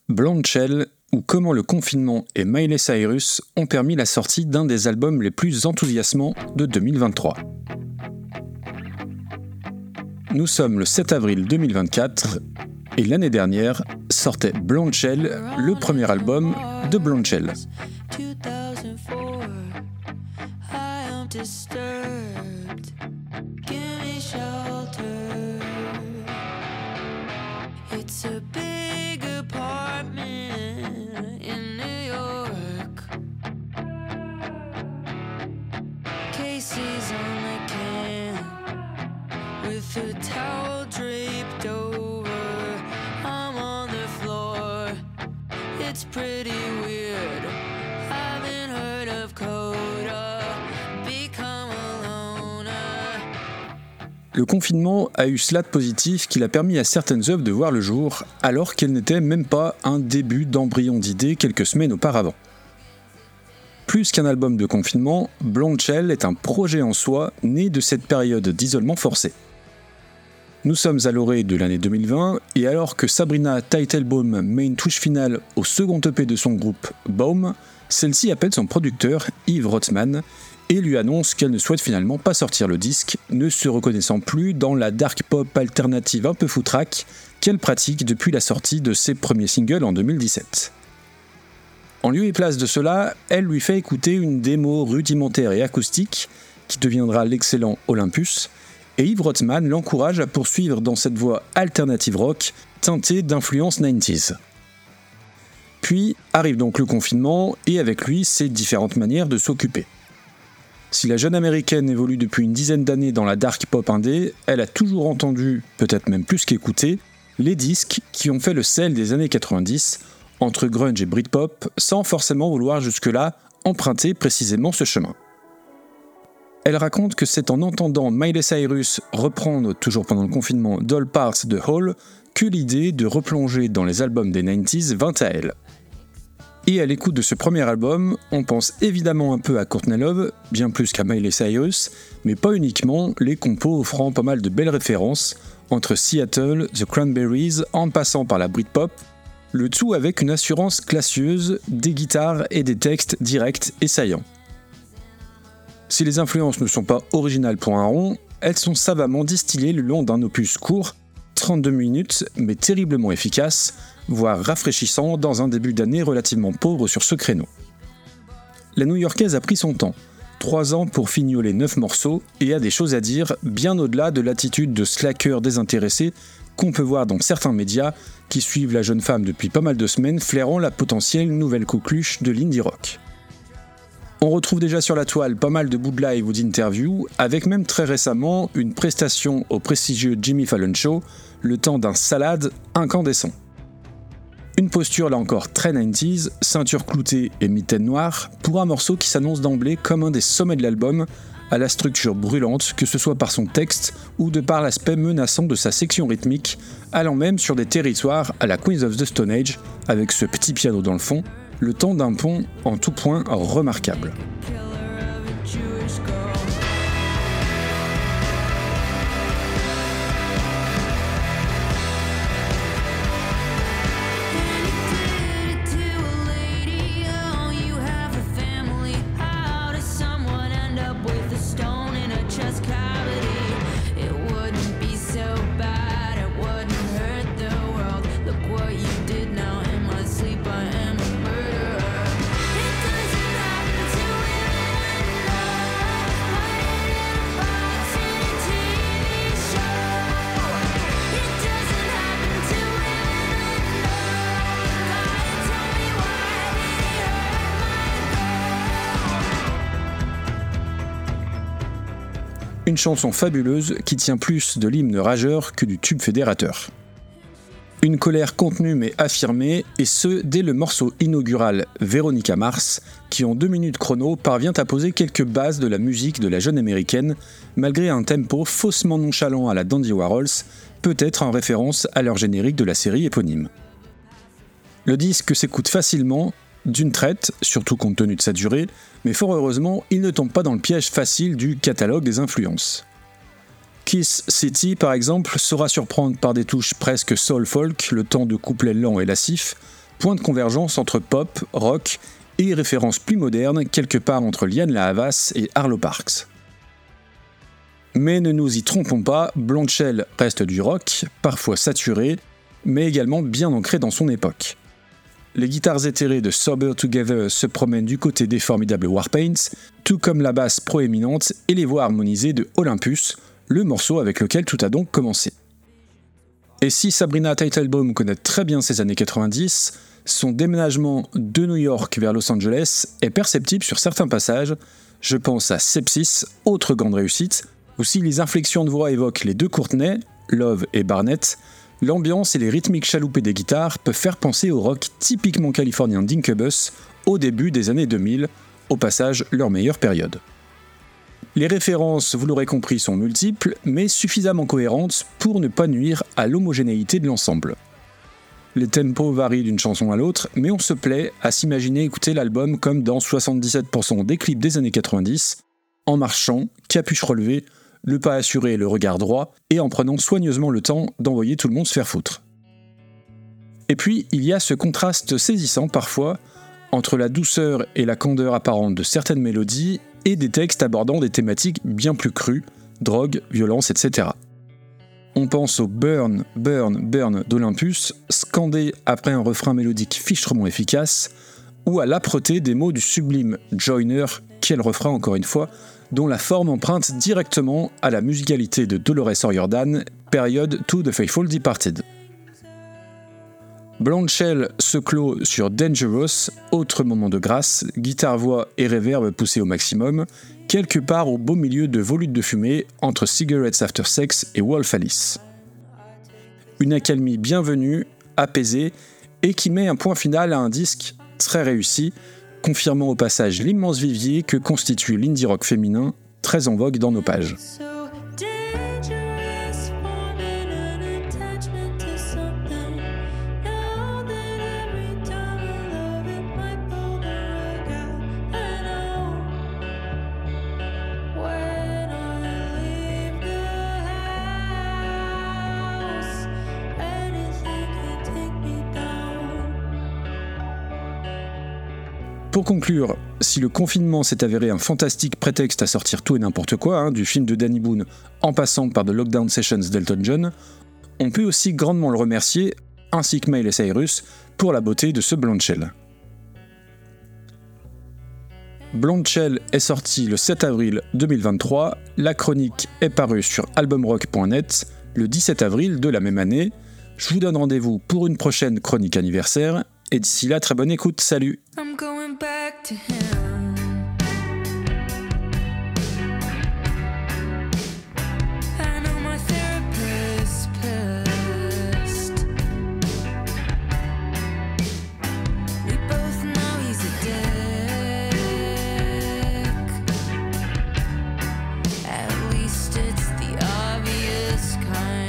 Blonde Shell ou comment le confinement et Miley Cyrus ont permis la sortie d'un des albums les plus enthousiasmants de 2023. Nous sommes le 7 avril 2024 et l'année dernière sortait Blonde Shell, le premier album de Blonde Shell. It's a big apartment in New York. Casey's on the can with a towel draped over. I'm on the floor. It's pretty weird. Haven't heard of Coda. Become a loner. Le confinement a eu cela de positif qu'il a permis à certaines œuvres de voir le jour, alors qu'elles n'étaient même pas un début d'embryon d'idée quelques semaines auparavant. Plus qu'un album de confinement, Blonde Shell est un projet en soi né de cette période d'isolement forcé. Nous sommes à l'orée de l'année 2020, et alors que Sabrina Teitelbaum met une touche finale au second EP de son groupe Baum, celle-ci appelle son producteur Yves Rothman et lui annonce qu'elle ne souhaite finalement pas sortir le disque, ne se reconnaissant plus dans la dark pop alternative un peu foutraque qu'elle pratique depuis la sortie de ses premiers singles en 2017. En lieu et place de cela, elle lui fait écouter une démo rudimentaire et acoustique qui deviendra l'excellent Olympus, et Yves Rothman l'encourage à poursuivre dans cette voie alternative rock teintée d'influences 90s. Puis arrive donc le confinement et avec lui ses différentes manières de s'occuper. Si la jeune américaine évolue depuis une dizaine d'années dans la dark pop indé, elle a toujours entendu, peut-être même plus qu'écouté, les disques qui ont fait le sel des années 90, entre grunge et britpop, sans forcément vouloir jusque-là emprunter précisément ce chemin. Elle raconte que c'est en entendant Miley Cyrus reprendre, toujours pendant le confinement, Doll Parts de Hall, que l'idée de replonger dans les albums des 90s vint à elle. Et à l'écoute de ce premier album, on pense évidemment un peu à Courtney Love, bien plus qu'à Miley Cyrus, mais pas uniquement, les compos offrant pas mal de belles références, entre Seattle, The Cranberries, en passant par la Britpop, le tout avec une assurance classieuse, des guitares et des textes directs et saillants. Si les influences ne sont pas originales pour un rond, elles sont savamment distillées le long d'un opus court, 32 minutes, mais terriblement efficace, voire rafraîchissant dans un début d'année relativement pauvre sur ce créneau. La New-Yorkaise a pris son temps, 3 ans pour fignoler 9 morceaux, et a des choses à dire bien au-delà de l'attitude de slacker désintéressé qu'on peut voir dans certains médias qui suivent la jeune femme depuis pas mal de semaines, flairant la potentielle nouvelle coqueluche de l'indie rock. On retrouve déjà sur la toile pas mal de bouts de live ou d'interviews, avec même très récemment une prestation au prestigieux Jimmy Fallon Show, le temps d'un salade incandescent. Une posture là encore très 90s, ceinture cloutée et mitaine noire, pour un morceau qui s'annonce d'emblée comme un des sommets de l'album, à la structure brûlante, que ce soit par son texte ou de par l'aspect menaçant de sa section rythmique, allant même sur des territoires à la Queens of the Stone Age, avec ce petit piano dans le fond, le temps d'un pont en tout point remarquable. Une chanson fabuleuse qui tient plus de l'hymne rageur que du tube fédérateur. Une colère contenue mais affirmée, et ce dès le morceau inaugural Veronica Mars, qui en 2 minutes chrono parvient à poser quelques bases de la musique de la jeune américaine, malgré un tempo faussement nonchalant à la Dandy Warhols, peut-être en référence à leur générique de la série éponyme. Le disque s'écoute facilement, d'une traite, surtout compte tenu de sa durée, mais fort heureusement, il ne tombe pas dans le piège facile du catalogue des influences. Kiss City, par exemple, saura surprendre par des touches presque soul-folk, le temps de couplets lents et lascifs, point de convergence entre pop, rock et références plus modernes quelque part entre Lianne La Havas et Arlo Parks. Mais ne nous y trompons pas, Blonde Shell reste du rock, parfois saturé, mais également bien ancré dans son époque. Les guitares éthérées de Sober Together se promènent du côté des formidables Warpaints, tout comme la basse proéminente et les voix harmonisées de Olympus, le morceau avec lequel tout a donc commencé. Et si Sabrina Teitelbaum connaît très bien ses années 90, son déménagement de New York vers Los Angeles est perceptible sur certains passages, je pense à Sepsis, autre grande réussite, où si les inflexions de voix évoquent les deux Courtney, Love et Barnett, l'ambiance et les rythmiques chaloupées des guitares peuvent faire penser au rock typiquement californien d'Incubus au début des années 2000, au passage leur meilleure période. Les références, vous l'aurez compris, sont multiples, mais suffisamment cohérentes pour ne pas nuire à l'homogénéité de l'ensemble. Les tempos varient d'une chanson à l'autre, mais on se plaît à s'imaginer écouter l'album comme dans 77% des clips des années 90, en marchant, capuche relevée, le pas assuré et le regard droit, et en prenant soigneusement le temps d'envoyer tout le monde se faire foutre. Et puis, il y a ce contraste saisissant parfois entre la douceur et la candeur apparente de certaines mélodies et des textes abordant des thématiques bien plus crues, drogue, violence, etc. On pense au Burn, Burn, Burn d'Olympus, scandé après un refrain mélodique fichtrement efficace, ou à l'âpreté des mots du sublime Joyner, quel refrain encore une fois, dont la forme emprunte directement à la musicalité de Dolores O'Riordan, période To the Faithful Departed. Blonde Shell se clôt sur Dangerous, autre moment de grâce, guitare-voix et reverb poussés au maximum, quelque part au beau milieu de volutes de fumée entre Cigarettes After Sex et Wolf Alice. Une accalmie bienvenue, apaisée, et qui met un point final à un disque très réussi, confirmant au passage l'immense vivier que constitue l'indie rock féminin, très en vogue dans nos pages. Pour conclure, si le confinement s'est avéré un fantastique prétexte à sortir tout et n'importe quoi, du film de Danny Boone en passant par The Lockdown Sessions d'Elton John, on peut aussi grandement le remercier, ainsi que Miley Cyrus, pour la beauté de ce Blonde Shell. Blonde Shell est sorti le 7 avril 2023, la chronique est parue sur albumrock.net le 17 avril de la même année. Je vous donne rendez-vous pour une prochaine chronique anniversaire, et d'ici là, très bonne écoute, salut! I'm going back to him. I know my therapist pissed. We both know he's a dick. At least it's the obvious kind.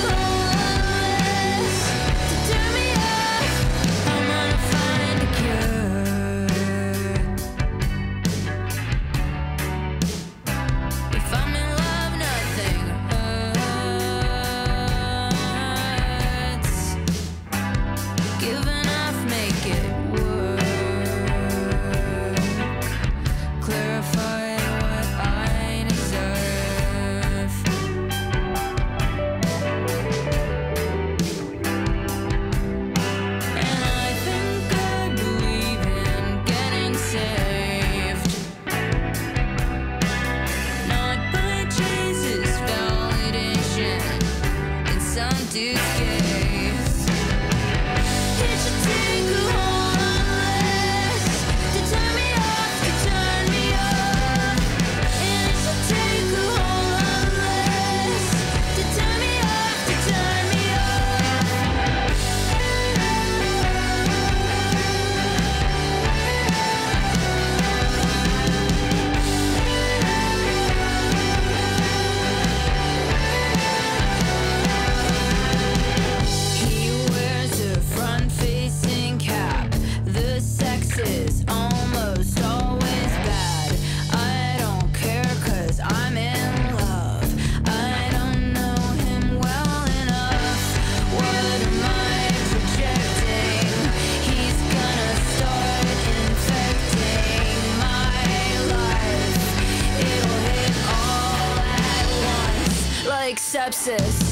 I'm gonna find a cure. exist.